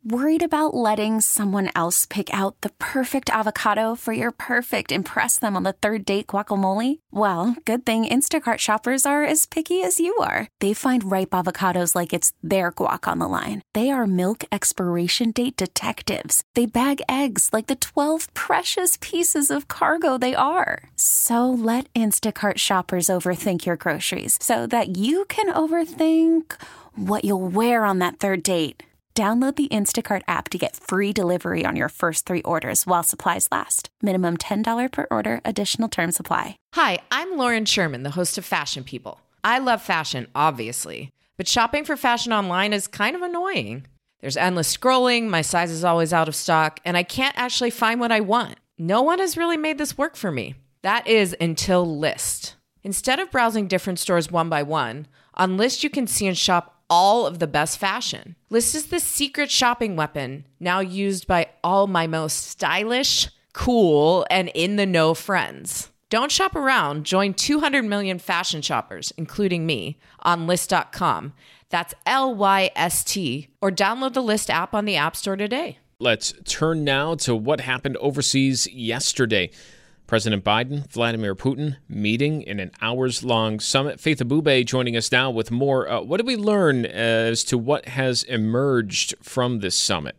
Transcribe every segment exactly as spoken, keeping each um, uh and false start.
Worried about letting someone else pick out the perfect avocado for your perfect impress them on the third date guacamole? Well, good thing Instacart shoppers are as picky as you are. They find ripe avocados like it's their guac on the line. They are milk expiration date detectives. They bag eggs like the twelve precious pieces of cargo they are. So let Instacart shoppers overthink your groceries so that you can overthink what you'll wear on that third date. Download the Instacart app to get free delivery on your first three orders while supplies last. Minimum ten dollars per order. Additional terms apply. Hi, I'm Lauren Sherman, the host of Fashion People. I love fashion, obviously, but shopping for fashion online is kind of annoying. There's endless scrolling, my size is always out of stock, and I can't actually find what I want. No one has really made this work for me. That is until Lyst. Instead of browsing different stores one by one, on Lyst you can see and shop all of the best fashion. Lyst is the secret shopping weapon now used by all my most stylish, cool, and in-the-know friends. Don't shop around. Join two hundred million fashion shoppers, including me, on Lyst dot com. That's L Y S T. Or download the Lyst app on the App Store today. Let's turn now to what happened overseas yesterday. President Biden, Vladimir Putin, meeting in an hours-long summit. Faith Abubey joining us now with more. Uh, what did we learn as to what has emerged from this summit?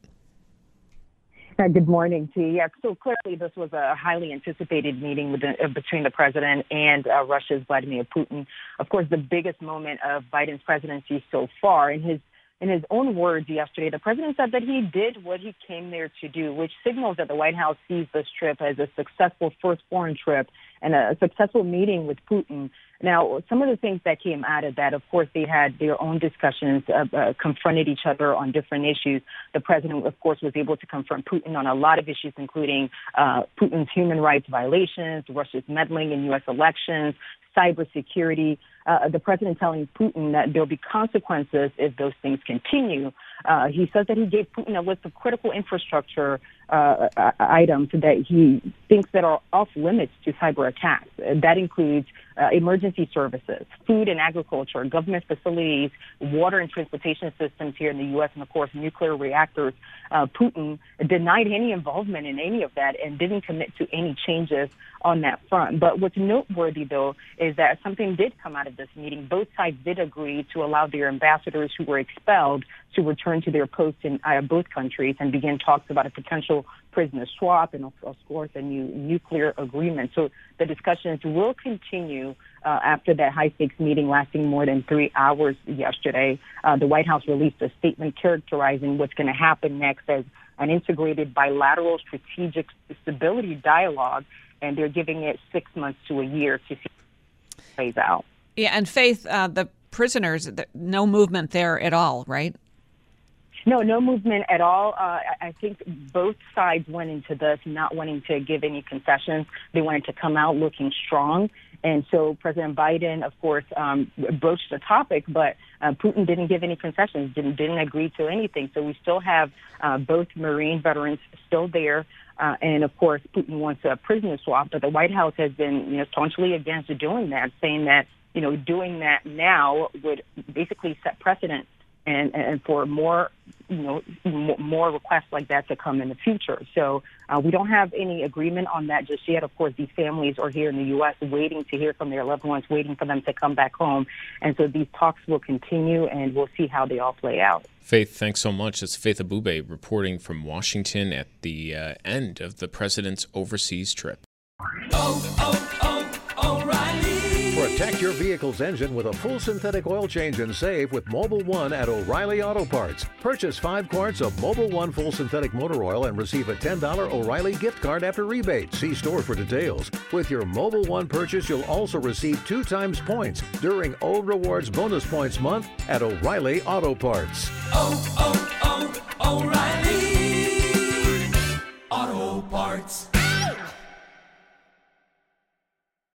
Uh, good morning, T. Yeah, so clearly this was a highly anticipated meeting with the, uh, between the president and uh, Russia's Vladimir Putin. Of course, the biggest moment of Biden's presidency so far. In his In his own words yesterday, the president said that he did what he came there to do, which signals that the White House sees this trip as a successful first foreign trip and a successful meeting with Putin. Now, some of the things that came out of that, of course, they had their own discussions, uh, uh, confronted each other on different issues. The president, of course, was able to confront Putin on a lot of issues, including uh, Putin's human rights violations, Russia's meddling in U S elections, cybersecurity. Uh, the president telling Putin that there'll be consequences if those things continue. Uh, he says that he gave Putin a list of critical infrastructure uh, items that he thinks that are off limits to cyber attacks. That includes uh, emergency services, food and agriculture, government facilities, water and transportation systems here in the U S, and of course nuclear reactors. Uh, Putin denied any involvement in any of that and didn't commit to any changes on that front. But what's noteworthy, though, is that something did come out of this meeting. Both sides did agree to allow their ambassadors who were expelled to return to their posts in uh, both countries and begin talks about a potential prisoner swap and, of course, a new nuclear agreement. So the discussions will continue uh, after that high-stakes meeting lasting more than three hours yesterday. Uh, the White House released a statement characterizing what's going to happen next as an integrated bilateral strategic stability dialogue, and they're giving it six months to a year to see how it plays out. Yeah, and Faith, uh, the prisoners, no movement there at all, right? No, no movement at all. Uh, I think both sides went into this not wanting to give any concessions. They wanted to come out looking strong. And so President Biden, of course, um, broached the topic, but uh, Putin didn't give any concessions, didn't, didn't agree to anything. So we still have uh, both Marine veterans still there. Uh, and, of course, Putin wants a prisoner swap. But the White House has been, you know, staunchly against doing that, saying that, you know, doing that now would basically set precedent and, and for more, you know, more requests like that to come in the future. So uh, we don't have any agreement on that just yet. Of course, these families are here in the U S waiting to hear from their loved ones, waiting for them to come back home. And so these talks will continue, and we'll see how they all play out. Faith, thanks so much. It's Faith Abubey reporting from Washington at the uh, end of the president's overseas trip. Oh, oh, oh, O'Reilly. Protect your vehicle's engine with a full synthetic oil change and save with Mobil one at O'Reilly Auto Parts. Purchase five quarts of Mobil one full synthetic motor oil and receive a ten dollars O'Reilly gift card after rebate. See store for details. With your Mobil one purchase, you'll also receive two times points during O Rewards Bonus Points Month at O'Reilly Auto Parts. Oh, oh, oh, O'Reilly Auto Parts.